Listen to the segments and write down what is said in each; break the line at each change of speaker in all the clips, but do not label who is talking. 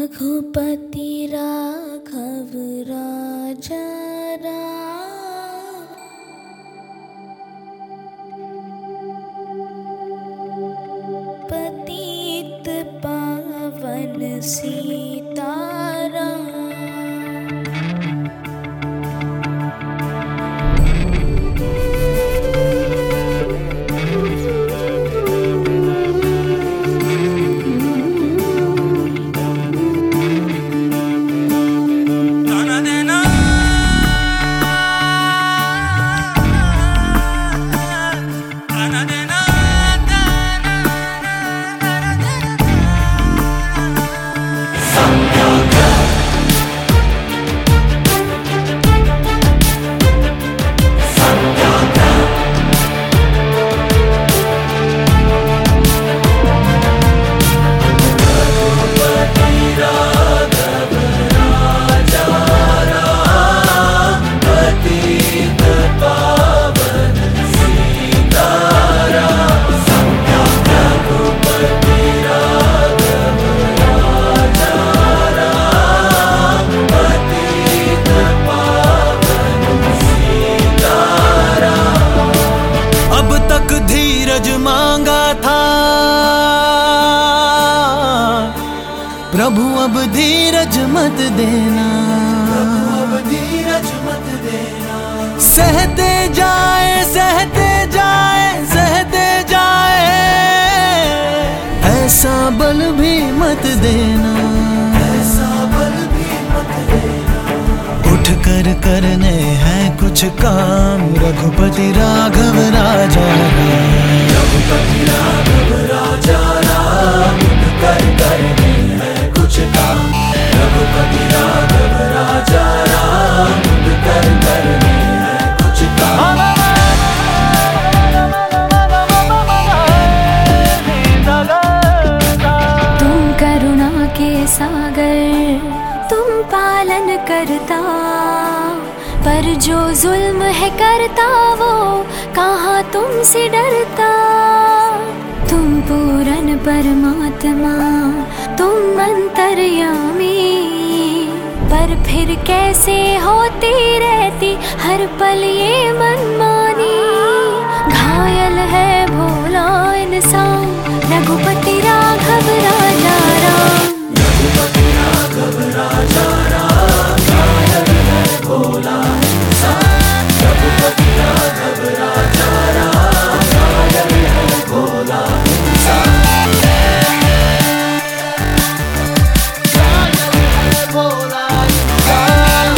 रघुपति राघव राजा राम, पतित पावन सीताराम।
प्रभु अब धीरज मत देना,
अब धीरज मत देना।
सहते जाए सहते जाए सहते जाए, ऐसा बल भी मत देना,
ऐसा बल भी मत देना।
उठ कर करने हैं कुछ काम, रघुपति राघव राजा राम,
रघुपति राघव राजा राम। उठ कर करने हैं कुछ काम, रघुपति राघव राजा राम। उठ कर करने हैं कुछ काम।
तुम करुणा के सागर, तुम पालन करता, पर जो जुल्म है करता वो कहाँ तुमसे डरता। तुम पूरन परमात्मा, तुम अंतर्यामी, पर फिर कैसे होती रहती हर पल ये मनमानी। घायल है भोला इंसान, रघुपति राघव राजा राम,
रघुपति राघव राजा राम। घायल है भोला इंसान, रघुपति राघव राजा राम। घायल है भोला इंसान, घायल है भोला इंसान,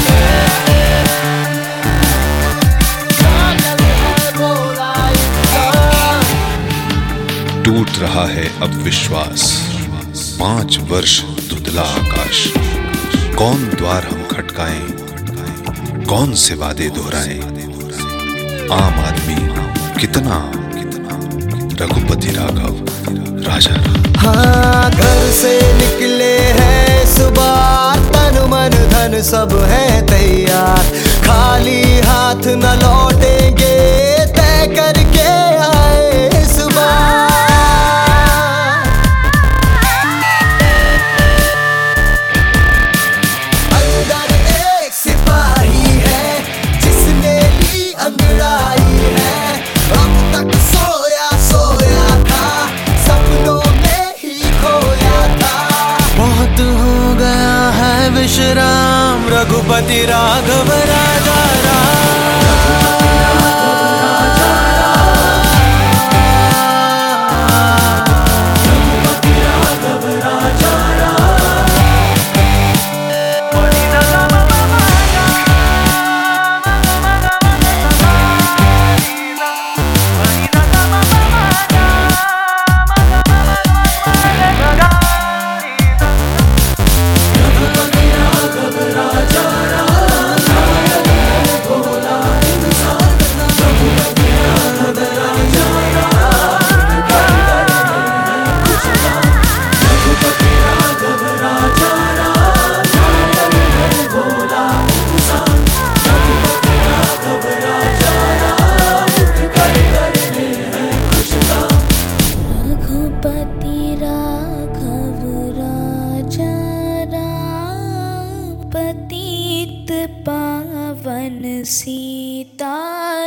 घायल है भोला इंसान।
टूट रहा है अब विश्वास, 5 वर्ष धुंधला आकाश। कौन द्वार हम खटकाएं, कौन से वादे दोहराएं। आम आदमी कितना, रघुपति राघव राजा राम।
हाँ, घर से निकले हैं सुबह, तन मन धन सब है तैयार। खाली हाथ न लौटेंगे, तय करके आए इस बार। अंदर एक सिपाही है जिसने ली अंगड़ाई है। अब तक सोया सोया था, सपनों में ही खोया था। बहुत हो गया है विश्राम, रघुपति राघव राजा राम।
पावन सीताराम।